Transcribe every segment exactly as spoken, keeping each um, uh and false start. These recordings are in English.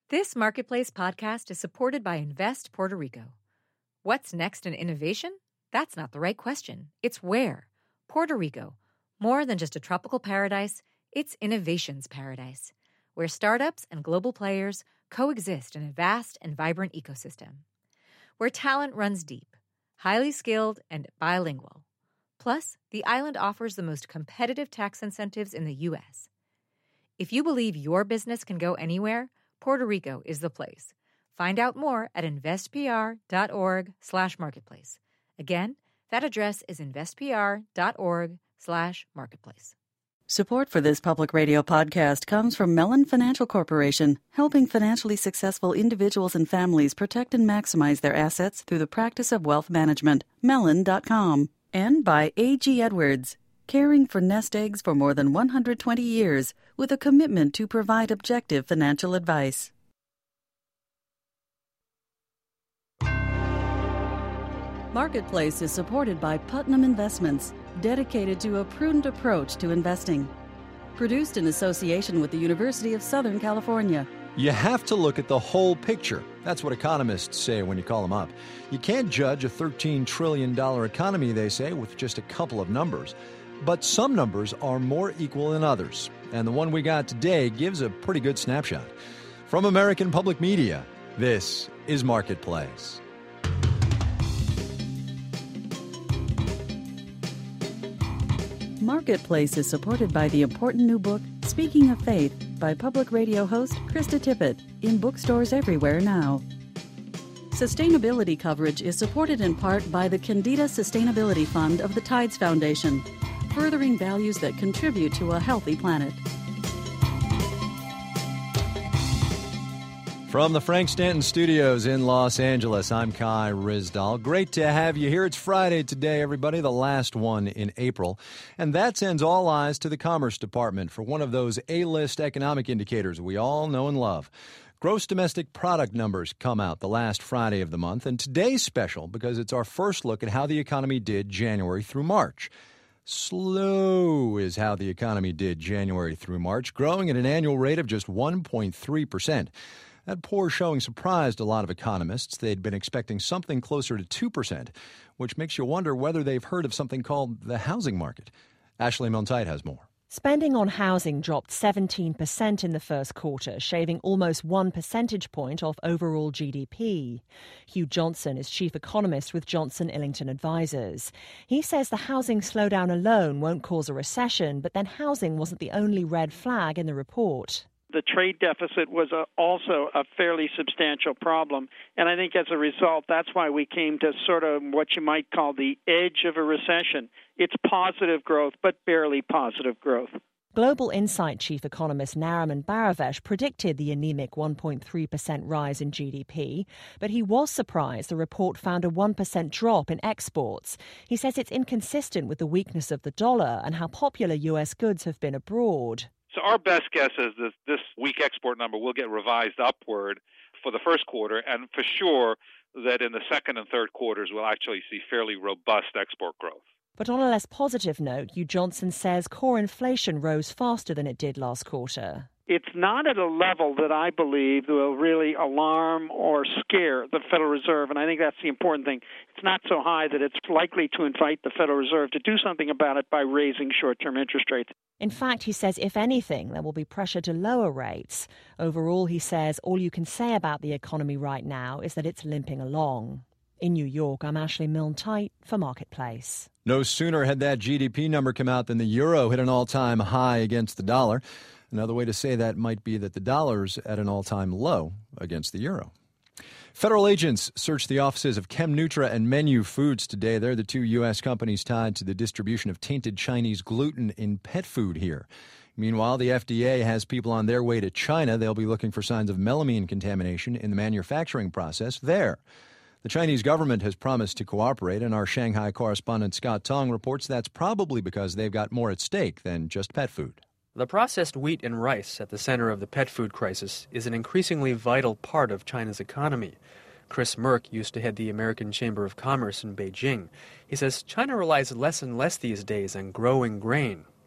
This Marketplace podcast is supported by Invest Puerto Rico. What's next in innovation? That's not the right question. It's where. Puerto Rico. More than just a tropical paradise, it's innovation's paradise, where startups and global players coexist in a vast and vibrant ecosystem. Where talent runs deep, highly skilled, and bilingual. Plus, the island offers the most competitive tax incentives in the U S. If you believe your business can go anywhere, Puerto Rico is the place. Find out more at investpr.org slash marketplace. Again, that address is investpr.org slash marketplace. Support for this public radio podcast comes from Mellon Financial Corporation, helping financially successful individuals and families protect and maximize their assets through the practice of wealth management. Mellon dot com. And by A G Edwards, caring for nest eggs for more than one hundred twenty years with a commitment to provide objective financial advice. Marketplace is supported by Putnam Investments, dedicated to a prudent approach to investing. Produced in association with the University of Southern California. You have to look at the whole picture. That's what economists say when you call them up. You can't judge a thirteen trillion dollars economy, they say, with just a couple of numbers. But some numbers are more equal than others, and the one we got today gives a pretty good snapshot. From American Public Media, this is Marketplace. Marketplace is supported by the important new book, Speaking of Faith, by public radio host Krista Tippett, in bookstores everywhere now. Sustainability coverage is supported in part by the Candida Sustainability Fund of the Tides Foundation, furthering values that contribute to a healthy planet. From the Frank Stanton Studios in Los Angeles, I'm Kai Ryssdal. Great to have you here. It's Friday today, everybody, the last one in April. And that sends all eyes to the Commerce Department for one of those A-list economic indicators we all know and love. Gross domestic product numbers come out the last Friday of the month, and today's special because it's our first look at how the economy did January through March. Slow is how the economy did January through March, growing at an annual rate of just one point three percent. That poor showing surprised a lot of economists. They'd been expecting something closer to two percent, which makes you wonder whether they've heard of something called the housing market. Ashley Milne-Tyte has more. Spending on housing dropped seventeen percent in the first quarter, shaving almost one percentage point off overall G D P. Hugh Johnson is chief economist with Johnson Illington Advisors. He says the housing slowdown alone won't cause a recession, but then housing wasn't the only red flag in the report. The trade deficit was a, also a fairly substantial problem, and I think as a result, that's why we came to sort of what you might call the edge of a recession. It's positive growth, but barely positive growth. Global Insight chief economist Nariman Baravesh predicted the anemic one point three percent rise in G D P, but he was surprised the report found a one percent drop in exports. He says it's inconsistent with the weakness of the dollar and how popular U S goods have been abroad. So our best guess is that this weak export number will get revised upward for the first quarter, and for sure that in the second and third quarters we'll actually see fairly robust export growth. But on a less positive note, Hugh Johnson says core inflation rose faster than it did last quarter. It's not at a level that I believe will really alarm or scare the Federal Reserve, and I think that's the important thing. It's not so high that it's likely to invite the Federal Reserve to do something about it by raising short-term interest rates. In fact, he says, if anything, there will be pressure to lower rates. Overall, he says, all you can say about the economy right now is that it's limping along. In New York, I'm Ashley Milne-Tyte for Marketplace. No sooner had that G D P number come out than the euro hit an all-time high against the dollar. Another way to say that might be that the dollar's at an all-time low against the euro. Federal agents searched the offices of ChemNutra and Menu Foods today. They're the two U S companies tied to the distribution of tainted Chinese gluten in pet food here. Meanwhile, the F D A has people on their way to China. They'll be looking for signs of melamine contamination in the manufacturing process there. The Chinese government has promised to cooperate, and our Shanghai correspondent Scott Tong reports that's probably because they've got more at stake than just pet food. The processed wheat and rice at the center of the pet food crisis is an increasingly vital part of China's economy. Chris Merck used to head the American Chamber of Commerce in Beijing. He says China relies less and less these days on growing grain,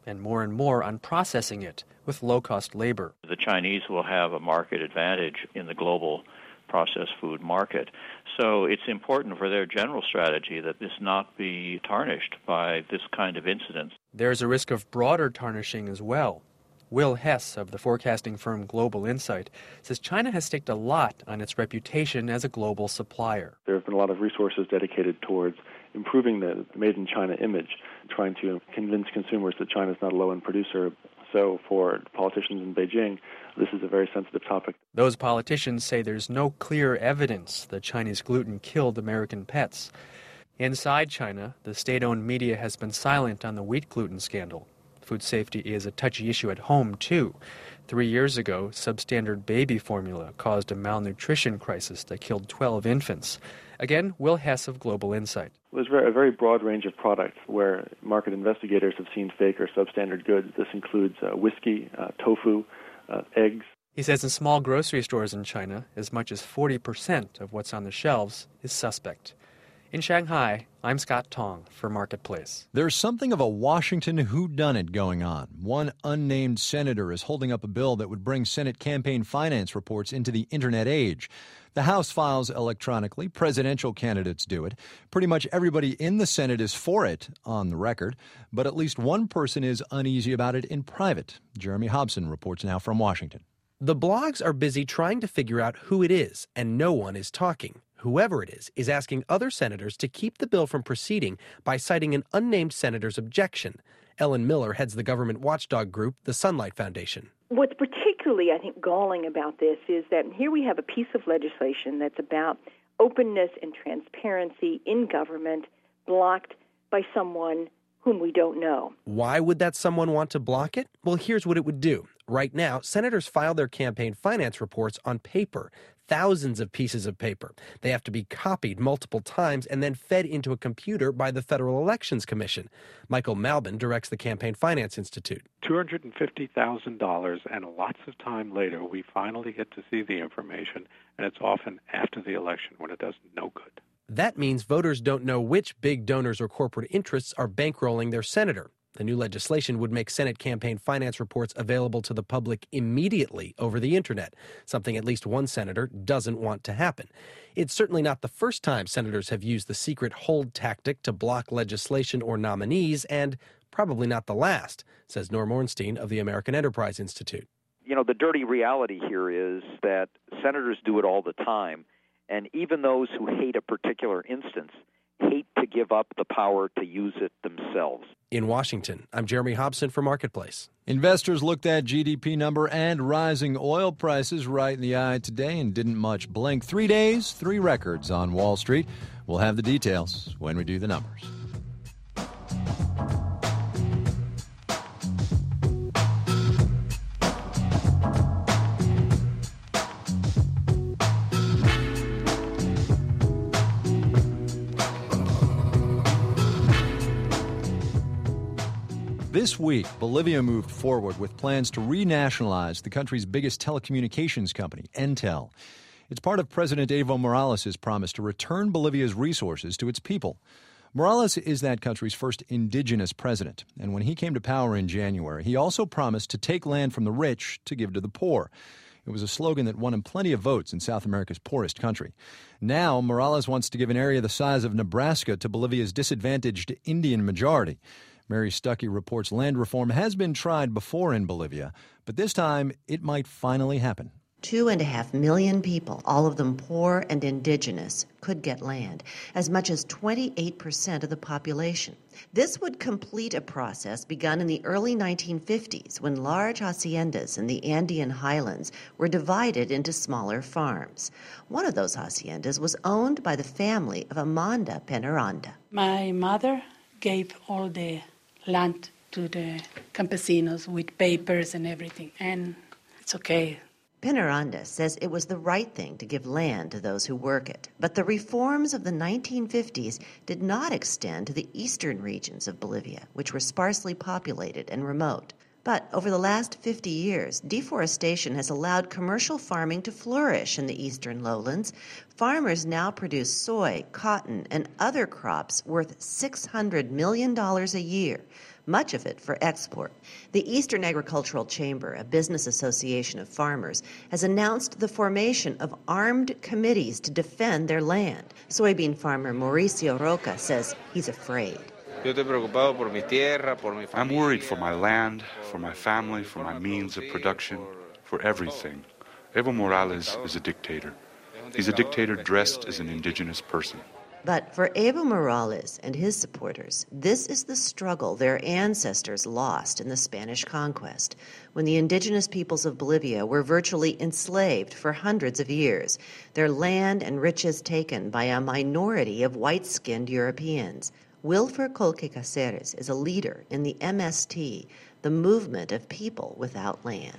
and more and more on processing it with low-cost labor. The Chinese will have a market advantage in the global processed food market. So it's important for their general strategy that this not be tarnished by this kind of incident. There's a risk of broader tarnishing as well. Will Hess of the forecasting firm Global Insight says China has staked a lot on its reputation as a global supplier. There have been a lot of resources dedicated towards improving the made in China image, trying to convince consumers that China is not a low-end producer. So for politicians in Beijing, this is a very sensitive topic. Those politicians say there's no clear evidence that Chinese gluten killed American pets. Inside China, the state-owned media has been silent on the wheat gluten scandal. Food safety is a touchy issue at home, too. Three years ago, substandard baby formula caused a malnutrition crisis that killed twelve infants. Again, Will Hess of Global Insight. There's a very broad range of products where market investigators have seen fake or substandard goods. This includes uh, whiskey, uh, tofu, uh, eggs. He says in small grocery stores in China, as much as forty percent of what's on the shelves is suspect. In Shanghai, I'm Scott Tong for Marketplace. There's something of a Washington whodunit going on. One unnamed senator is holding up a bill that would bring Senate campaign finance reports into the Internet age. The House files electronically. Presidential candidates do it. Pretty much everybody in the Senate is for it, on the record. But at least one person is uneasy about it in private. Jeremy Hobson reports now from Washington. The blogs are busy trying to figure out who it is, and no one is talking. Whoever it is, is asking other senators to keep the bill from proceeding by citing an unnamed senator's objection. Ellen Miller heads the government watchdog group, the Sunlight Foundation. What's particularly, I think, galling about this is that here we have a piece of legislation that's about openness and transparency in government blocked by someone whom we don't know. Why would that someone want to block it? Well, here's what it would do. Right now, senators file their campaign finance reports on paper, thousands of pieces of paper. They have to be copied multiple times and then fed into a computer by the Federal Elections Commission. Michael Malbin directs the Campaign Finance Institute. two hundred fifty thousand dollars, and lots of time later, we finally get to see the information, and it's often after the election when it does no good. That means voters don't know which big donors or corporate interests are bankrolling their senator. The new legislation would make Senate campaign finance reports available to the public immediately over the Internet, something at least one senator doesn't want to happen. It's certainly not the first time senators have used the secret hold tactic to block legislation or nominees, and probably not the last, says Norm Ornstein of the American Enterprise Institute. You know, the dirty reality here is that senators do it all the time, and even those who hate a particular instance hate to give up the power to use it themselves. In Washington, I'm Jeremy Hobson for Marketplace. Investors looked at G D P number and rising oil prices right in the eye today and didn't much blink. Three days, three records on Wall Street. We'll have the details when we do the numbers. This week, Bolivia moved forward with plans to renationalize the country's biggest telecommunications company, Entel. It's part of President Evo Morales' promise to return Bolivia's resources to its people. Morales is that country's first indigenous president, and when he came to power in January, he also promised to take land from the rich to give to the poor. It was a slogan that won him plenty of votes in South America's poorest country. Now, Morales wants to give an area the size of Nebraska to Bolivia's disadvantaged Indian majority. Mary Stuckey reports land reform has been tried before in Bolivia, but this time it might finally happen. Two and a half million people, all of them poor and indigenous, could get land, as much as twenty-eight percent of the population. This would complete a process begun in the early nineteen fifties when large haciendas in the Andean highlands were divided into smaller farms. One of those haciendas was owned by the family of Amanda Penaranda. My mother gave all the land to the campesinos with papers and everything, and it's okay. Penaranda says it was the right thing to give land to those who work it, but the reforms of the nineteen fifties did not extend to the eastern regions of Bolivia, which were sparsely populated and remote. But over the last fifty years, deforestation has allowed commercial farming to flourish in the eastern lowlands. Farmers now produce soy, cotton, and other crops worth six hundred million dollars a year, much of it for export. The Eastern Agricultural Chamber, a business association of farmers, has announced the formation of armed committees to defend their land. Soybean farmer Mauricio Roca says he's afraid. I'm worried for my land, for my family, for my means of production, for everything. Evo Morales is a dictator. He's a dictator dressed as an indigenous person. But for Evo Morales and his supporters, this is the struggle their ancestors lost in the Spanish conquest, when the indigenous peoples of Bolivia were virtually enslaved for hundreds of years, their land and riches taken by a minority of white-skinned Europeans. Wilfer Colque Caceres is a leader in the M S T, the movement of people without land.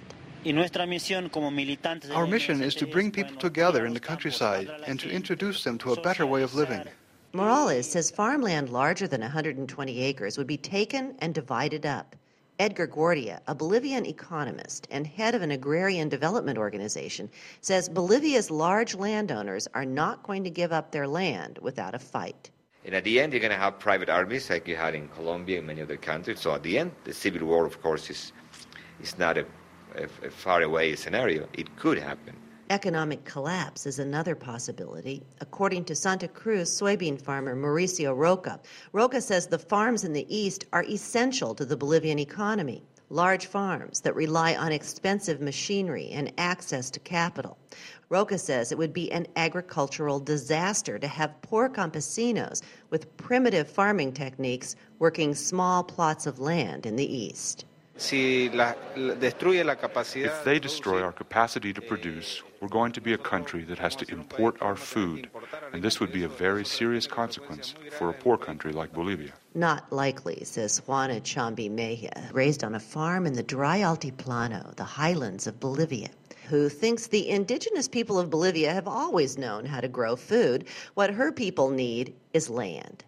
Our mission is to bring people together in the countryside and to introduce them to a better way of living. Morales says farmland larger than one hundred twenty acres would be taken and divided up. Edgar Guardia, a Bolivian economist and head of an agrarian development organization, says Bolivia's large landowners are not going to give up their land without a fight. And at the end, you're going to have private armies like you had in Colombia and many other countries. So at the end, the civil war, of course, is is not a, a, a far-away scenario. It could happen. Economic collapse is another possibility. According to Santa Cruz soybean farmer Mauricio Roca, Roca says the farms in the east are essential to the Bolivian economy. Large farms that rely on expensive machinery and access to capital. Roca says it would be an agricultural disaster to have poor campesinos with primitive farming techniques working small plots of land in the east. If they destroy our capacity to produce, we're going to be a country that has to import our food, and this would be a very serious consequence for a poor country like Bolivia. Not likely, says Juana Chambi Mejia, raised on a farm in the dry Altiplano, the highlands of Bolivia, who thinks the indigenous people of Bolivia have always known how to grow food. What her people need is land.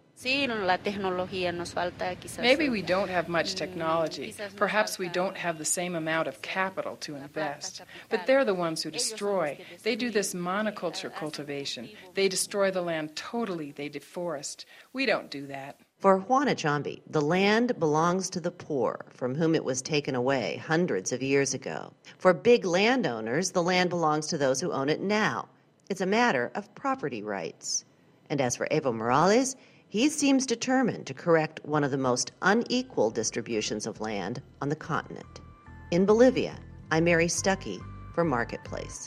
Maybe we don't have much technology. Perhaps we don't have the same amount of capital to invest. But they're the ones who destroy. They do this monoculture cultivation. They destroy the land totally. They deforest. We don't do that. For Juana Chambi, the land belongs to the poor, from whom it was taken away hundreds of years ago. For big landowners, the land belongs to those who own it now. It's a matter of property rights. And as for Evo Morales, he seems determined to correct one of the most unequal distributions of land on the continent. In Bolivia, I'm Mary Stuckey for Marketplace.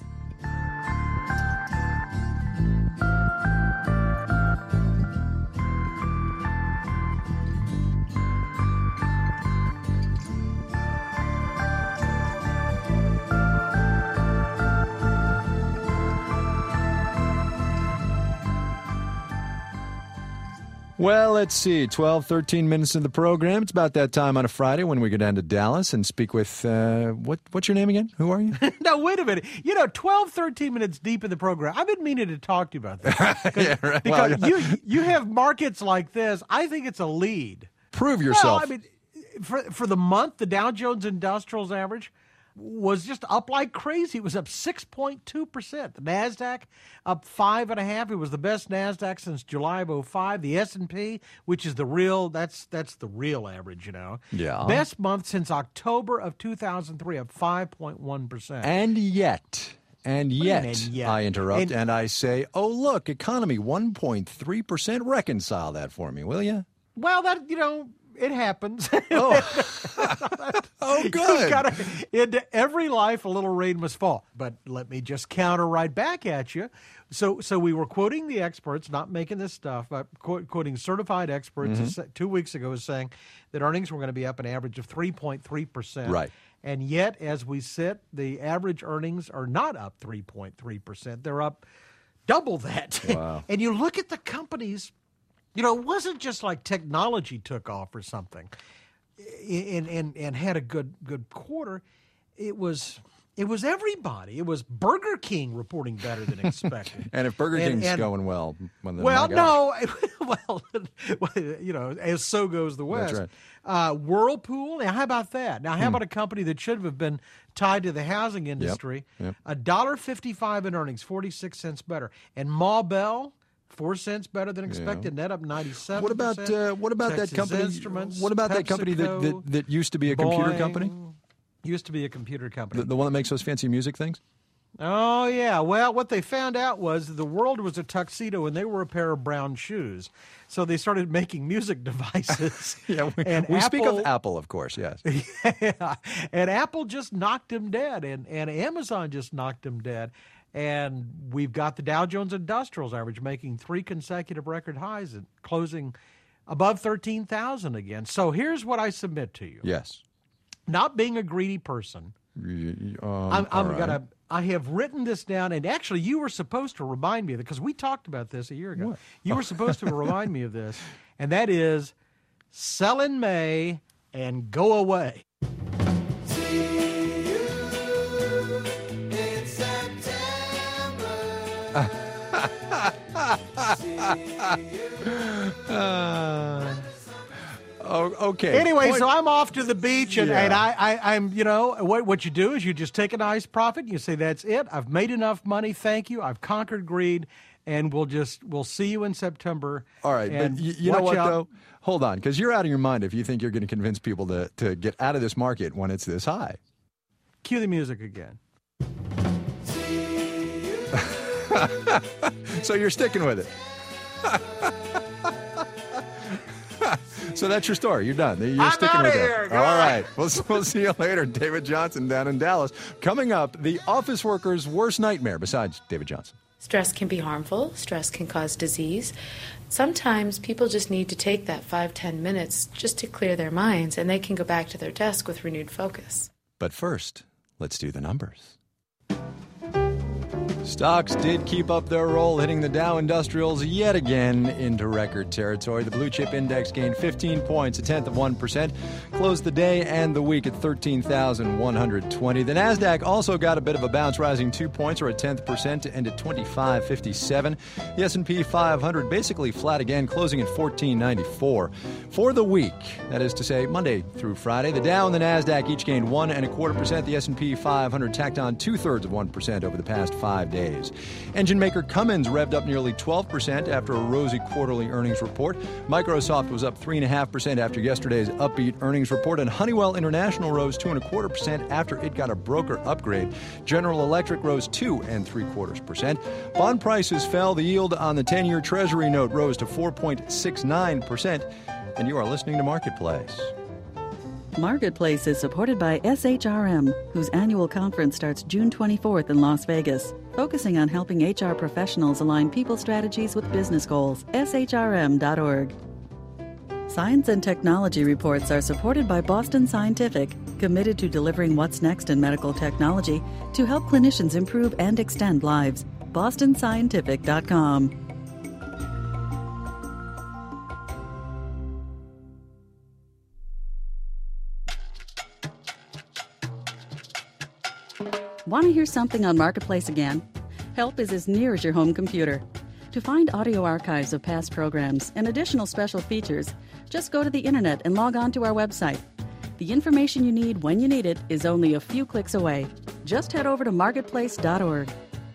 Well, let's see, twelve, thirteen minutes in the program. It's about that time on a Friday when we go down to Dallas and speak with, uh, what, what's your name again? Who are you? No, wait a minute. You know, twelve, thirteen minutes deep in the program. I've been meaning to talk to you about this. Yeah, right. Because Well, you, you have markets like this. I think it's a lead. Prove yourself. Well, I mean, for, for the month, the Dow Jones Industrials average was just up like crazy. It was up six point two percent. The NASDAQ up five point five. It was the best NASDAQ since July of oh five. The S and P, which is the real, that's that's the real average, you know. Yeah. Best month since October of two thousand three, up five point one percent. And yet, and What do you yet, mean, yet? I interrupt And- and I say, oh, look, economy one point three percent. Reconcile that for me, will you? Well, that, you know, it happens. Oh, oh good. You've gotta, into every life, a little rain must fall. But let me just counter right back at you. So, so we were quoting the experts, not making this stuff, but quote, quoting certified experts Mhm. as- two weeks ago as saying that earnings were going to be up an average of three point three percent. Right. And yet, as we sit, the average earnings are not up three point three percent. They're up double that. Wow. And you look at the companies. You know, it wasn't just like technology took off or something and, and, and had a good good quarter. It was It was everybody. It was Burger King reporting better than expected. And if Burger And- King's and- going well, when the Well, my gosh. no. well, you know, as so goes the West. That's Uh, Whirlpool. Now, how about that? Now, how Hmm. about a company that should have been tied to the housing industry? yep. A dollar fifty-five in earnings, forty-six cents better. And Ma Bell, four cents better than expected. Net up ninety-seven. What about uh, what about that company? Instruments, What about that company that, that PepsiCo, that used to be a computer Boeing. company? Used to be a computer company. The, the one that makes those fancy music things? Oh, yeah. Well, what they found out was the world was a tuxedo and they were a pair of brown shoes. So they started making music devices. yeah, we, and we speak of Apple- Apple, of course, yes. yeah. And Apple just knocked him dead, and, and Amazon just knocked him dead. And we've got the Dow Jones Industrials average making three consecutive record highs and closing above thirteen thousand again. So here's what I submit to you. Yes. Not being a greedy person, Um, I'm, all I'm right. gonna. I have written this down, and actually, you were supposed to remind me of it because we talked about this a year ago. What? You were supposed to remind me of this, and that is sell in May and go away. Uh, oh, okay. Anyway, Point- so I'm off to the beach, and, Yeah. and I, I, I'm, you know, what what you do is you just take a nice profit. You say, "That's it. I've made enough money. Thank you. I've conquered greed." And we'll just we'll see you in September. All right, and but you, you know watch what, out. though? Hold on, because you're out of your mind if you think you're going to convince people to, to get out of this market when it's this high. Cue the music again. So you're sticking with it. So that's your story. You're done. You're I'm sticking outta with here. it. All right. We'll, we'll see you later. David Johnson down in Dallas. Coming up, the office worker's worst nightmare besides David Johnson. Stress can be harmful. Stress can cause disease. Sometimes people just need to take that five, ten minutes just to clear their minds, and they can go back to their desk with renewed focus. But first, let's do the numbers. Stocks did keep up their roll, hitting the Dow Industrials yet again into record territory. The blue chip index gained fifteen points, a tenth of one percent, closed the day and the week at thirteen thousand one hundred twenty. The NASDAQ also got a bit of a bounce, rising two points or a tenth percent to end at twenty-five fifty-seven. The S and P five hundred basically flat again, closing at fourteen ninety-four. For the week, that is to say Monday through Friday, the Dow and the NASDAQ each gained one and a quarter percent. The S and P five hundred tacked on two-thirds of one percent over the past five days. Engine maker Cummins revved up nearly twelve percent after a rosy quarterly earnings report. Microsoft was up three point five percent after yesterday's upbeat earnings report, and Honeywell International rose two point five percent after it got a broker upgrade. General Electric rose two and three quarters percent. Bond prices fell. The yield on the ten-year Treasury note rose to four point six nine percent. And you are listening to Marketplace. Marketplace is supported by S H R M, whose annual conference starts June twenty-fourth in Las Vegas, focusing on helping H R professionals align people strategies with business goals. S H R M dot org. Science and technology reports are supported by Boston Scientific, committed to delivering what's next in medical technology to help clinicians improve and extend lives. Boston Scientific dot com. Want to hear something on Marketplace again? Help is as near as your home computer. To find audio archives of past programs and additional special features, just go to the internet and log on to our website. The information you need when you need it is only a few clicks away. Just head over to Marketplace dot org.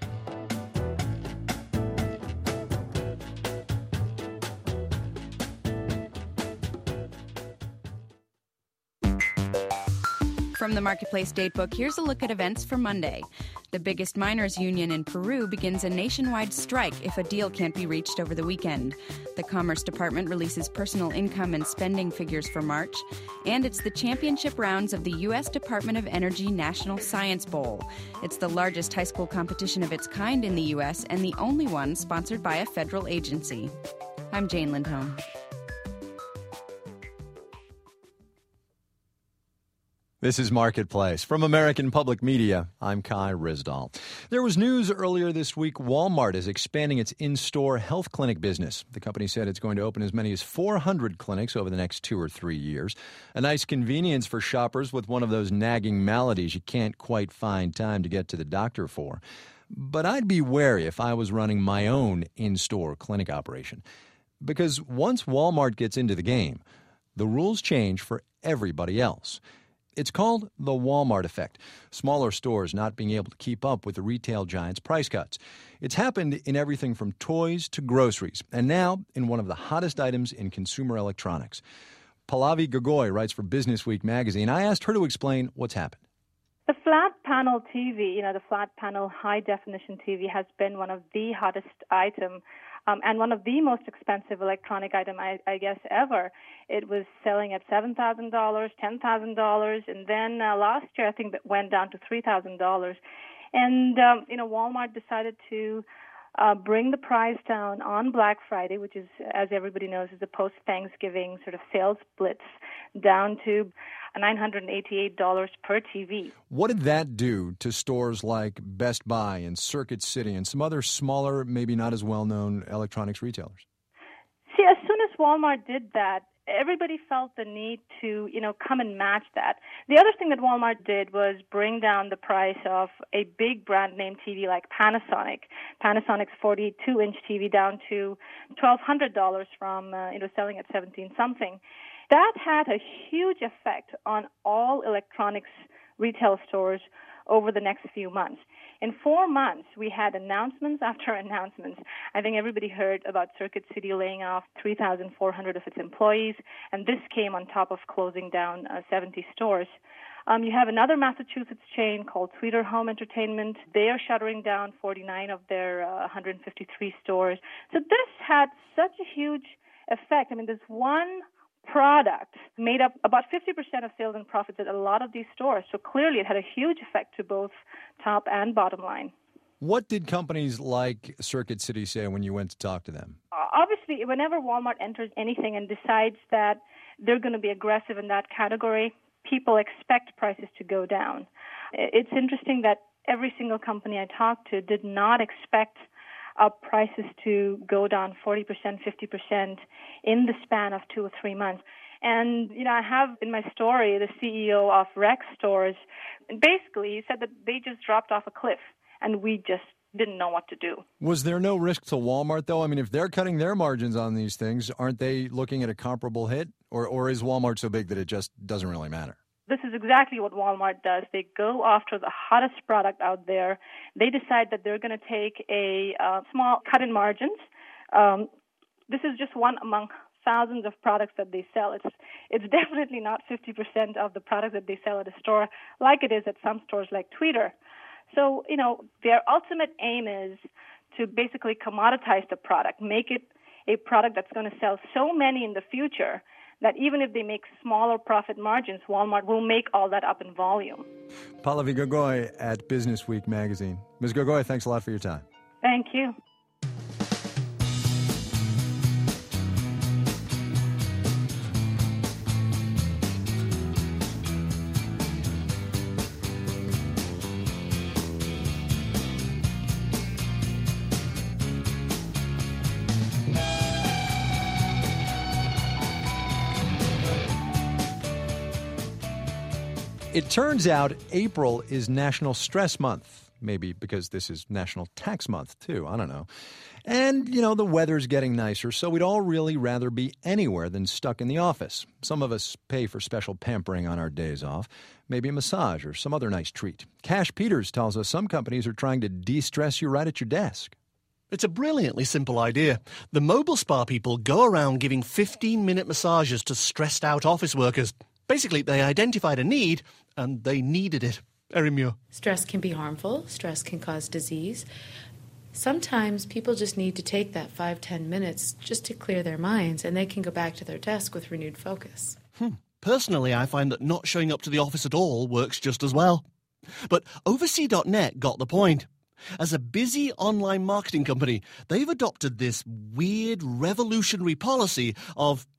From the Marketplace Datebook, here's a look at events for Monday. The biggest miners' union in Peru begins a nationwide strike if a deal can't be reached over the weekend. The Commerce Department releases personal income and spending figures for March. And it's the championship rounds of the U S Department of Energy National Science Bowl. It's the largest high school competition of its kind in the U S and the only one sponsored by a federal agency. I'm Jane Lindholm. This is Marketplace. From American Public Media, I'm Kai Ryssdal. There was news earlier this week. Walmart is expanding its in-store health clinic business. The company said it's going to open as many as four hundred clinics over the next two or three years. A nice convenience for shoppers with one of those nagging maladies you can't quite find time to get to the doctor for. But I'd be wary if I was running my own in-store clinic operation. Because once Walmart gets into the game, the rules change for everybody else. It's called the Walmart effect, smaller stores not being able to keep up with the retail giant's price cuts. It's happened in everything from toys to groceries, and now in one of the hottest items in consumer electronics. Pallavi Gogoi writes for Business Week magazine. I asked her to explain what's happened. The flat panel T V, you know, the flat panel high definition T V has been one of the hottest item um, and one of the most expensive electronic item, I, I guess, ever. It was selling at seven thousand dollars, ten thousand dollars, and then uh, last year I think that went down to three thousand dollars. And, um, you know, Walmart decided to uh, bring the price down on Black Friday, which is, as everybody knows, is a post-Thanksgiving sort of sales blitz, down to nine hundred eighty-eight dollars per T V. What did that do to stores like Best Buy and Circuit City and some other smaller, maybe not as well-known electronics retailers? See, as soon as Walmart did that, everybody felt the need to, you know, come and match that. The other thing that Walmart did was bring down the price of a big brand name T V like Panasonic. Panasonic's forty-two inch T V down to twelve hundred dollars from, uh, you know, selling at seventeen something. That had a huge effect on all electronics retail stores over the next few months. In four months, we had announcements after announcements. I think everybody heard about Circuit City laying off three thousand four hundred of its employees, and this came on top of closing down uh, seventy stores. Um, you have another Massachusetts chain called Tweeter Home Entertainment. They are shuttering down forty-nine of their uh, one hundred fifty-three stores. So this had such a huge effect. I mean, this one product made up about fifty percent of sales and profits at a lot of these stores. So clearly it had a huge effect to both top and bottom line. What did companies like Circuit City say when you went to talk to them? Obviously, whenever Walmart enters anything and decides that they're going to be aggressive in that category, people expect prices to go down. It's interesting that every single company I talked to did not expect Uh, prices to go down forty percent, fifty percent in the span of two or three months. And, you know, I have in my story the C E O of Rex Stores. And basically, he said that they just dropped off a cliff, and we just didn't know what to do. Was there no risk to Walmart, though? I mean, if they're cutting their margins on these things, aren't they looking at a comparable hit? Or, or is Walmart so big that it just doesn't really matter? This is exactly what Walmart does. They go after the hottest product out there. They decide that they're going to take a uh, small cut in margins. Um, this is just one among thousands of products that they sell. It's it's definitely not fifty percent of the products that they sell at a store like it is at some stores like Tweeter. So, you know, their ultimate aim is to basically commoditize the product, make it a product that's going to sell so many in the future that even if they make smaller profit margins, Walmart will make all that up in volume. Pallavi Gogoi at Business Week magazine. Miz Gogoi, thanks a lot for your time. Thank you. It turns out April is National Stress Month. Maybe because this is National Tax Month, too. I don't know. And, you know, the weather's getting nicer, so we'd all really rather be anywhere than stuck in the office. Some of us pay for special pampering on our days off, maybe a massage or some other nice treat. Cash Peters tells us some companies are trying to de-stress you right at your desk. It's a brilliantly simple idea. The mobile spa people go around giving fifteen-minute massages to stressed-out office workers. Basically, they identified a need, and they needed it. Erin Muir. Stress can be harmful. Stress can cause disease. Sometimes people just need to take that five, ten minutes just to clear their minds, and they can go back to their desk with renewed focus. Hmm. Personally, I find that not showing up to the office at all works just as well. But Oversea dot net got the point. As a busy online marketing company, they've adopted this weird revolutionary policy of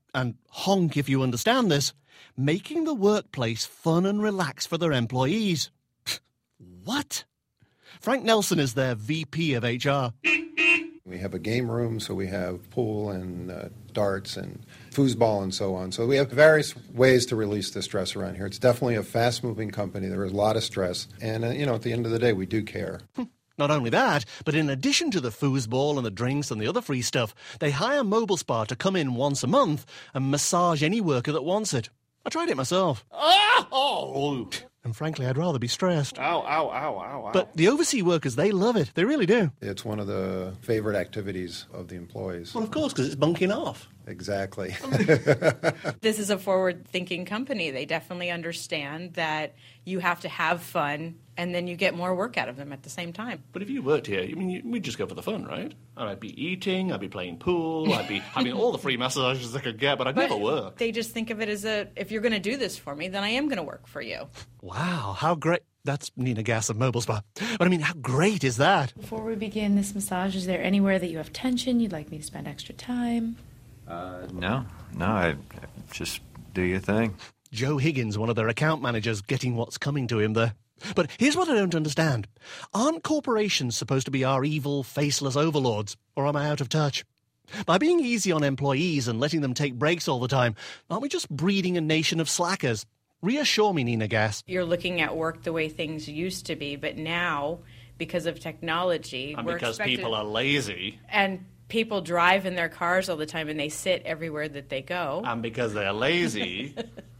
and honk if you understand this, making the workplace fun and relaxed for their employees. What? Frank Nelson is their V P of H R. We have a game room, so we have pool and uh, darts and foosball and so on. So we have various ways to release the stress around here. It's definitely a fast-moving company. There is a lot of stress. And, uh, you know, at the end of the day, we do care. Not only that, but in addition to the foosball and the drinks and the other free stuff, they hire Mobile Spa to come in once a month and massage any worker that wants it. I tried it myself. Ah! Oh! And frankly, I'd rather be stressed. Ow, ow, ow, ow, ow. But the overseas workers, they love it. They really do. It's one of the favorite activities of the employees. Well, of course, because it's bunking off. Exactly. This is a forward-thinking company. They definitely understand that you have to have fun, and then you get more work out of them at the same time. But if you worked here, I mean, you, we'd just go for the fun, right? I'd be eating, I'd be playing pool, I'd be having all the free massages I could get, but I'd But never work. They just think of it as a, if you're going to do this for me, then I am going to work for you. Wow, how great. That's Nina Gass of Mobile Spa. But I mean, how great is that? Before we begin this massage, is there anywhere that you have tension you'd like me to spend extra time? Uh, no, no, I, I just do your thing. Joe Higgins, one of their account managers, getting what's coming to him there. But here's what I don't understand. Aren't corporations supposed to be our evil, faceless overlords? Or am I out of touch? By being easy on employees and letting them take breaks all the time, aren't we just breeding a nation of slackers? Reassure me, Nina Gass. You're looking at work the way things used to be, but now, because of technology... And we're because expected, people are lazy. And people drive in their cars all the time, and they sit everywhere that they go. And because they're lazy...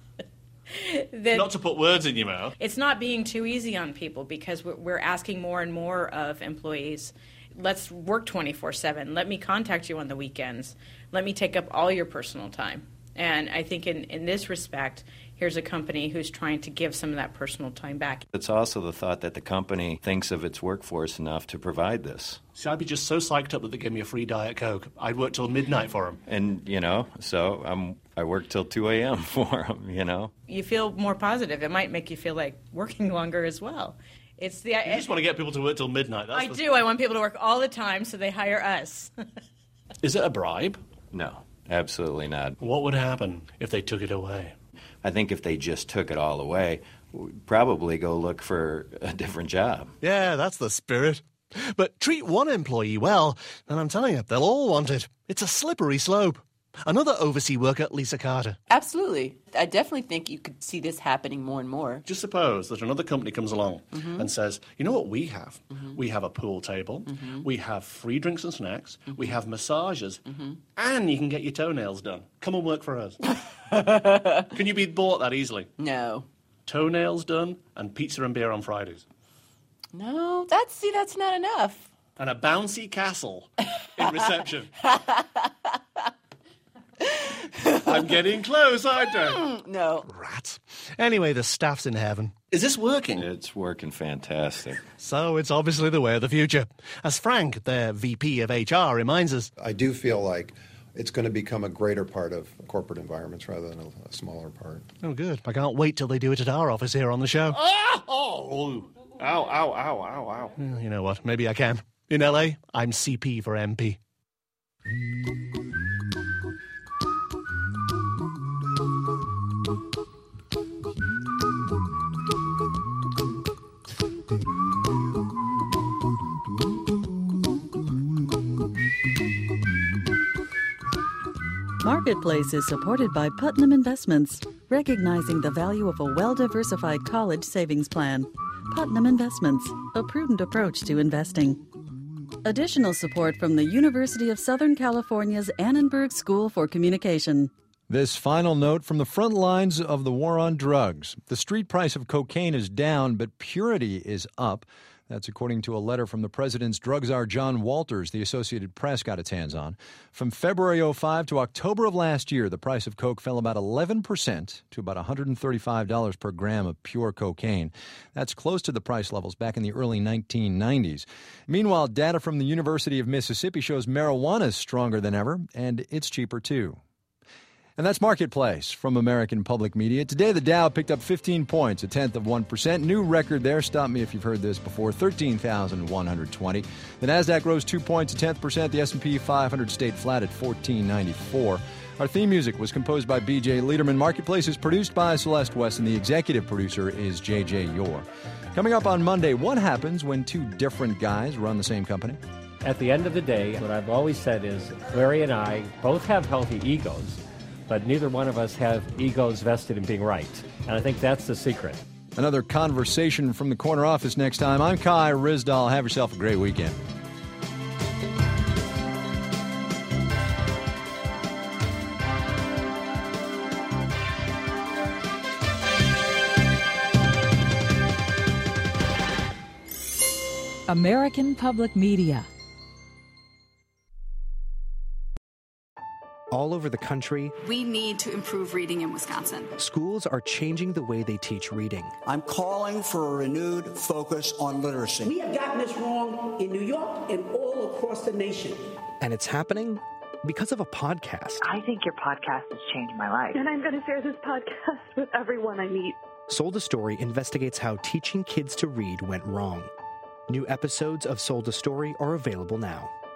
That not to put words in your mouth. It's not being too easy on people because we're, we're asking more and more of employees. Let's work twenty-four seven. Let me contact you on the weekends. Let me take up all your personal time. And I think in, in this respect, here's a company who's trying to give some of that personal time back. It's also the thought that the company thinks of its workforce enough to provide this. See, I'd be just so psyched up that they gave me a free Diet Coke. I'd work till midnight for them. And, you know, so I'm, I work till two a.m. for them, you know. You feel more positive. It might make you feel like working longer as well. It's the. You just want to get people to work till midnight. That's I the... do. I want people to work all the time, so they hire us. Is it a bribe? No, absolutely not. What would happen if they took it away? I think if they just took it all away, we'd probably go look for a different job. Yeah, that's the spirit. But treat one employee well, and I'm telling you, they'll all want it. It's a slippery slope. Another overseas worker, Lisa Carter. Absolutely. I definitely think you could see this happening more and more. Just suppose that another company comes along Mhm. and says, you know what we have? Mhm. We have a pool table, Mhm. we have free drinks and snacks, we have massages, Mhm. and you can get your toenails done. Come and work for us. Can you be bought that easily? No. Toenails done and pizza and beer on Fridays. No, that's, see, that's not enough. And a bouncy castle in reception. I'm getting close, aren't I? No. Rats. Anyway, the staff's in heaven. Is this working? It's working fantastic. So it's obviously the way of the future. As Frank, their V P of H R, reminds us. I do feel like it's going to become a greater part of corporate environments rather than a, a smaller part. Oh, good. I can't wait till they do it at our office here on the show. Ah! Oh! Ow, ow, ow, ow, ow. Well, you know what? Maybe I can. In L A, I'm C P for M P. Marketplace is supported by Putnam Investments, recognizing the value of a well-diversified college savings plan. Putnam Investments, a prudent approach to investing. Additional support from the University of Southern California's Annenberg School for Communication. This final note from the front lines of the war on drugs. The street price of cocaine is down, but purity is up. That's according to a letter from the president's drug czar, John Walters, the Associated Press got its hands on. From February oh five to October of last year, the price of coke fell about eleven percent to about one hundred thirty-five dollars per gram of pure cocaine. That's close to the price levels back in the early nineteen nineties. Meanwhile, data from the University of Mississippi shows marijuana is stronger than ever, and it's cheaper too. And that's Marketplace from American Public Media. Today, the Dow picked up fifteen points, a tenth of one percent. New record there. Stop me if you've heard this before. thirteen thousand one hundred twenty. The Nasdaq rose two points, a tenth percent. The S and P five hundred stayed flat at fourteen ninety-four. Our theme music was composed by B J Liederman. Marketplace is produced by Celeste West, and the executive producer is J J Yore. Coming up on Monday, what happens when two different guys run the same company? At the end of the day, what I've always said is Larry and I both have healthy egos, but neither one of us have egos vested in being right. And I think that's the secret. Another conversation from the corner office next time. I'm Kai Ryssdal. Have yourself a great weekend. American Public Media. All over the country, we need to improve reading in Wisconsin. Schools are changing the way they teach reading. I'm calling for a renewed focus on literacy. We have gotten this wrong in New York and all across the nation. And it's happening because of a podcast. I think your podcast has changed my life. And I'm going to share this podcast with everyone I meet. Sold a Story investigates how teaching kids to read went wrong. New episodes of Sold a Story are available now.